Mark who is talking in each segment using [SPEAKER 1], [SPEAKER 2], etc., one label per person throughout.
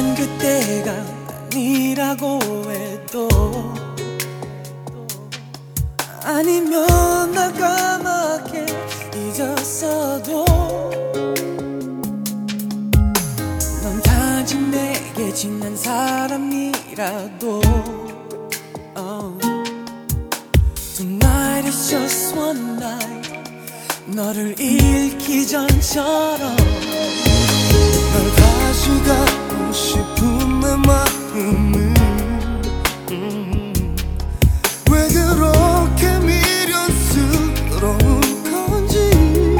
[SPEAKER 1] 그때가 아니라고 해도, 아니면 날 까맣게 잊었어도, 넌 단지 내게 지난 사람이라도. Tonight is just one night, 너를 잃기 전처럼.
[SPEAKER 2] 널 다시 갖고 싶은 내 마음은 왜 그렇게 미련스러운 건지.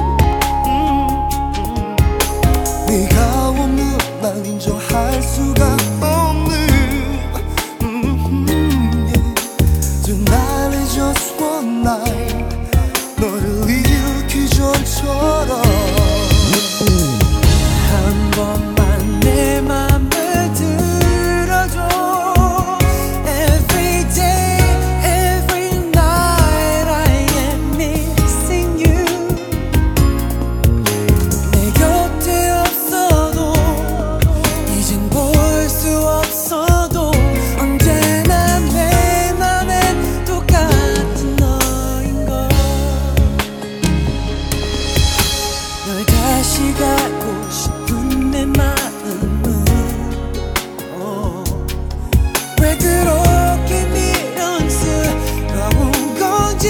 [SPEAKER 2] 네가 없는 날 인정할 수가 없는 Tonight is just one night, 너를 잃기 전처럼.
[SPEAKER 1] 한 번만 내 맘을 들어줘. Every day, every night I am missing you. 내 곁에 없어도, 이젠 볼 수 없어도, 언제나 내 맘엔 똑같은 너인걸. 널 다시 갖고 싶은 내 마음은 왜 그렇게 미련스러운 건지.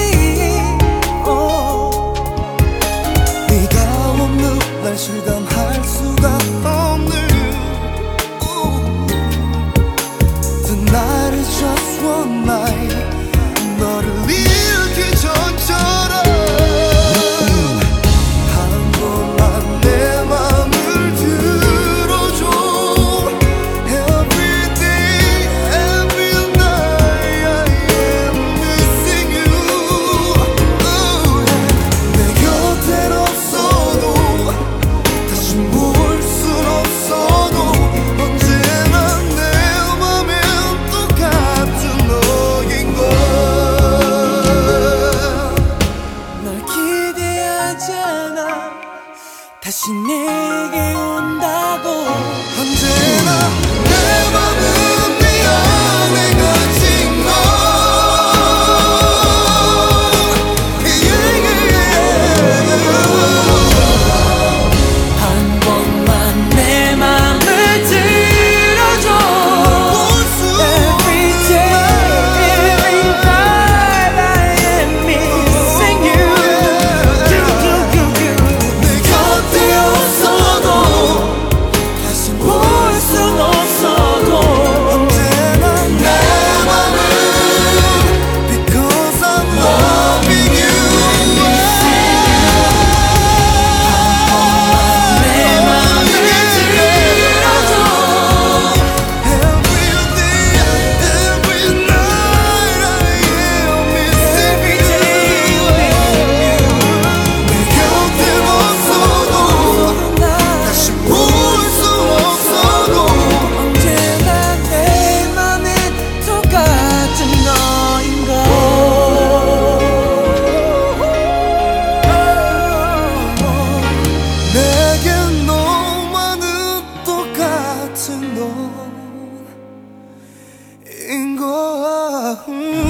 [SPEAKER 2] 네가 없는 날 실감할 수가 없는 Tonight is just one night, 너를 잃기 전처럼. 한 번만 내 맘을 들어줘. Every day, every night I am missing you. 내 곁엔 없어도, 다시 볼 순 없어도, 언제나 내 맘엔 똑같은 너인걸.
[SPEAKER 1] 널 기대하지 않아 다시 내게 온다고.
[SPEAKER 2] 언제나 내 맘은 네 안에 갇힌 너.
[SPEAKER 1] 한 번만 내 맘을 들어줘. Every day, every night I am missing you.
[SPEAKER 2] 내 곁에 없어도,
[SPEAKER 1] 다시 볼 순 없어도,
[SPEAKER 2] 언제나 내 맘은 Because I'm loving you.
[SPEAKER 1] 내 맘을 들어줘.
[SPEAKER 2] Every day, every night I am missing you. 내 곁에 없어도, 다시 볼 수 없어도,
[SPEAKER 1] 언제나 내 맘엔 똑같은 너인걸.
[SPEAKER 2] 내겐 너만은 똑같은 너인 걸.